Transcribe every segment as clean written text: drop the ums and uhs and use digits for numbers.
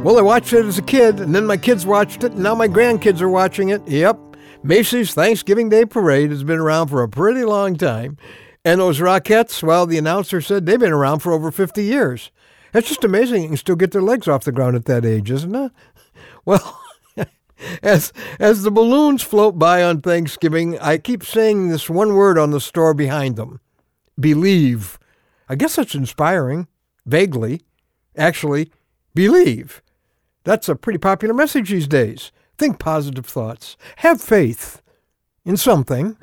Well, I watched it as a kid, and then my kids watched it, and now my grandkids are watching it. Yep, Macy's Thanksgiving Day Parade has been around for a pretty long time. And those Rockettes, well, the announcer said they've been around for over 50 years. That's just amazing you can still get their legs off the ground at that age, isn't it? Well, as the balloons float by on Thanksgiving, I keep saying this one word on the store behind them. Believe. I guess that's inspiring. Vaguely. Actually, believe. That's a pretty popular message these days. Think positive thoughts. Have faith in something.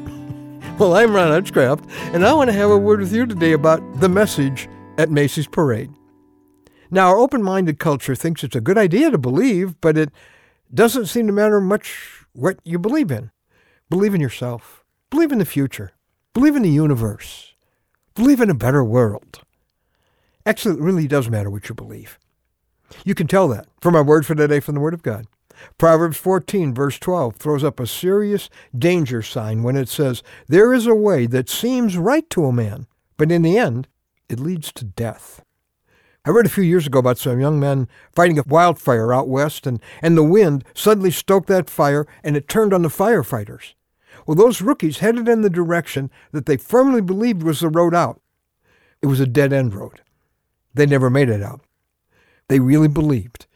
Well, I'm Ron Hutchcraft, and I want to have a word with you today about the message at Macy's Parade. Now, our open-minded culture thinks it's a good idea to believe, but it doesn't seem to matter much what you believe in. Believe in yourself. Believe in the future. Believe in the universe. Believe in a better world. Actually, it really does matter what you believe. You can tell that from our word for today from the Word of God. Proverbs 14, verse 12, throws up a serious danger sign when it says, "There is a way that seems right to a man, but in the end, it leads to death." I read a few years ago about some young men fighting a wildfire out west, and the wind suddenly stoked that fire, and it turned on the firefighters. Well, those rookies headed in the direction that they firmly believed was the road out. It was a dead-end road. They never made it out. They really believed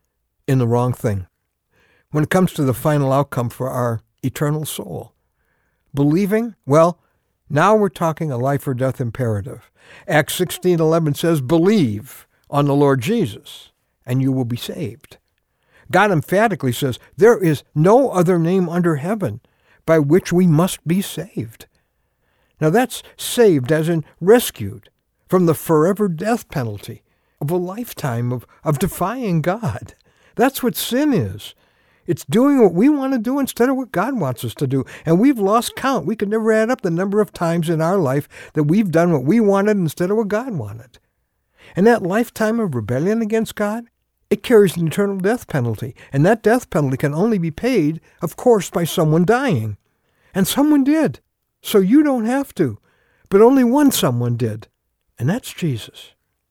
in the wrong thing. When it comes to the final outcome for our eternal soul, believing, well, now we're talking a life or death imperative. Acts 16:11 says, "Believe on the Lord Jesus, and you will be saved." God emphatically says, there is no other name under heaven by which we must be saved. Now that's saved as in rescued from the forever death penalty of a lifetime of defying God. That's what sin is. It's doing what we want to do instead of what God wants us to do. And we've lost count. We could never add up the number of times in our life that we've done what we wanted instead of what God wanted. And that lifetime of rebellion against God, it carries an eternal death penalty. And that death penalty can only be paid, of course, by someone dying. And someone did. So you don't have to. But only one someone did. And that's Jesus.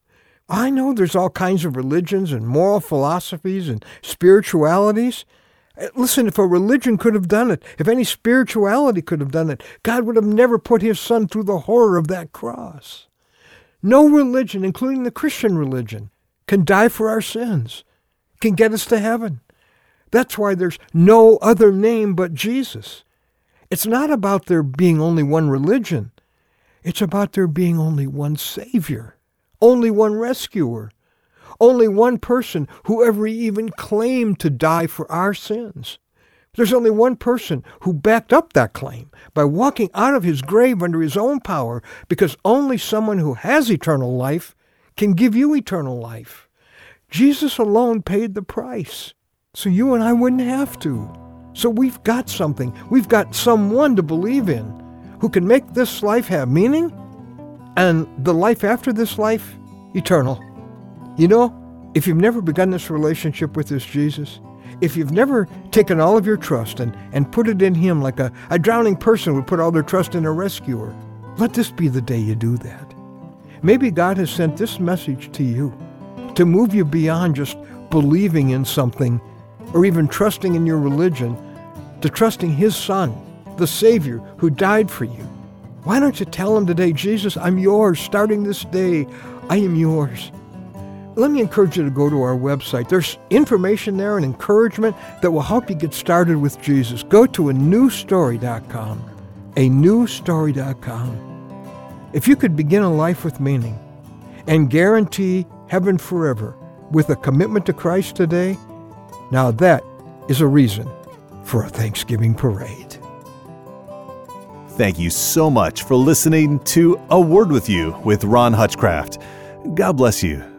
I know there's all kinds of religions and moral philosophies and spiritualities. Listen, if a religion could have done it, if any spirituality could have done it, God would have never put his son through the horror of that cross. No religion, including the Christian religion, can die for our sins, can get us to heaven. That's why there's no other name but Jesus. It's not about there being only one religion. It's about there being only one Savior. Only one rescuer, only one person who ever even claimed to die for our sins. There's only one person who backed up that claim by walking out of his grave under his own power, because only someone who has eternal life can give you eternal life. Jesus alone paid the price, so you and I wouldn't have to. So we've got something. We've got someone to believe in who can make this life have meaning, and the life after this life, eternal. You know, if you've never begun this relationship with this Jesus, if you've never taken all of your trust and put it in him like a drowning person would put all their trust in a rescuer, let this be the day you do that. Maybe God has sent this message to you to move you beyond just believing in something or even trusting in your religion, to trusting his Son, the Savior who died for you. Why don't you tell him today, Jesus, I'm yours. Starting this day, I am yours. Let me encourage you to go to our website. There's information there and encouragement that will help you get started with Jesus. Go to anewstory.com, anewstory.com. If you could begin a life with meaning and guarantee heaven forever with a commitment to Christ today, now that is a reason for a Thanksgiving parade. Thank you so much for listening to A Word With You with Ron Hutchcraft. God bless you.